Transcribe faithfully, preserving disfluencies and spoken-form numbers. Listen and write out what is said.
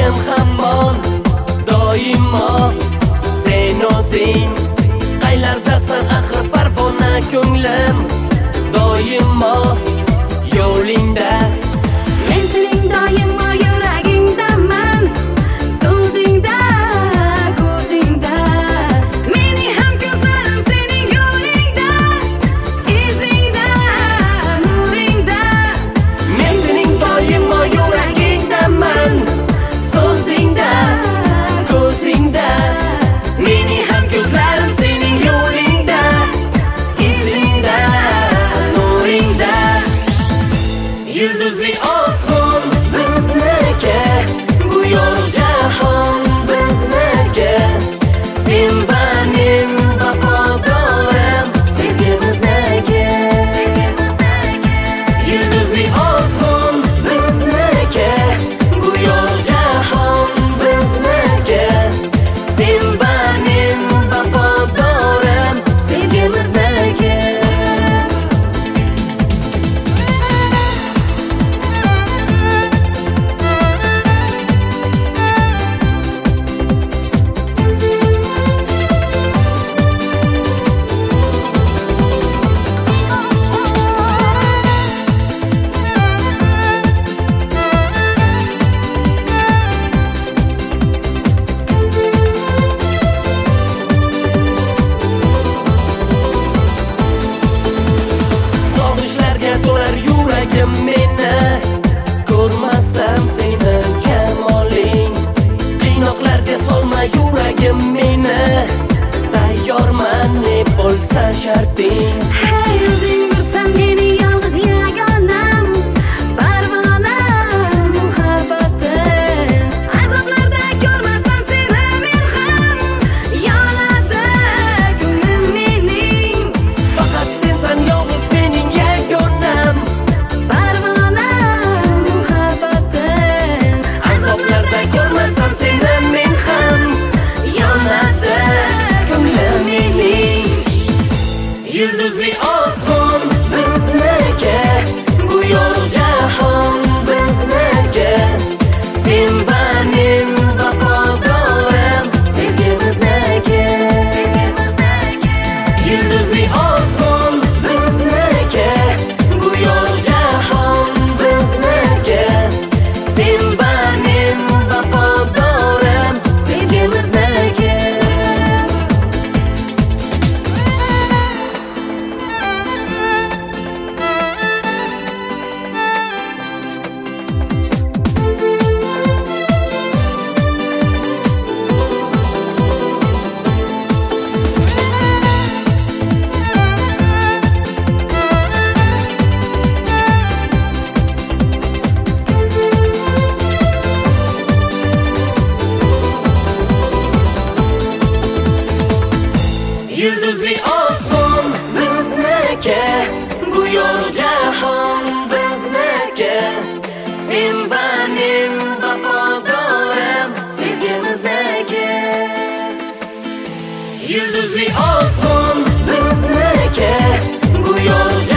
yuragim hamon doimo sen o'zing. Qaylardasan axir parvona ko'nglim doimo yo'lingda. Men sening doimo yuragingdaman, so'zingda, ko'zingda. Meni ham ko'zlarim sening yo'lingda, izingda, nuringda. Men sening doimo yuragingdaman, so'zingda, ko'zingda. Meni ham ko'zlarim sening yo'lingda, izingda, nuringda. Yulduzli osmon bizniki, bu yorug' jahon bizniki. Sen va men vafodorim sevgimizniki. Yulduzli osmon bizniki, bu yorug' jahon bizniki. Sen va men vafodorim sevgimizniki. Sog'inchlarga to'lar yuragim meni, ko'rmasam seni jamoling. Qiynoqlarga solma yuragim meni, tayyorman ne bo'lsa sharting. Hey, o'zing dursan meni yolg'iz yagonam, parvona muhabbatim. Azoblarda ko'rmasam seni men ham, yonadi ko'nglim mening. Faqat sensan yolg'iz mening yagonam, Parvona muhabbatim. azoblarda ko'rmasam seni men ham, yonadi ko'nglim mening. Yulduzli osmon bizniki, bu yorug' jahon bizniki. Sen va men vafodorim sevgimizniki. Yulduzli osmon bizniki, bu yorug' jahon bizniki. Sen va men vafodorim sevgimizniki. Yulduzli osmon bizniki, bu yorug' jahon bizniki. Sen va men vafodorim sevgimizniki. Yulduzli osmon bizniki, bu yorug'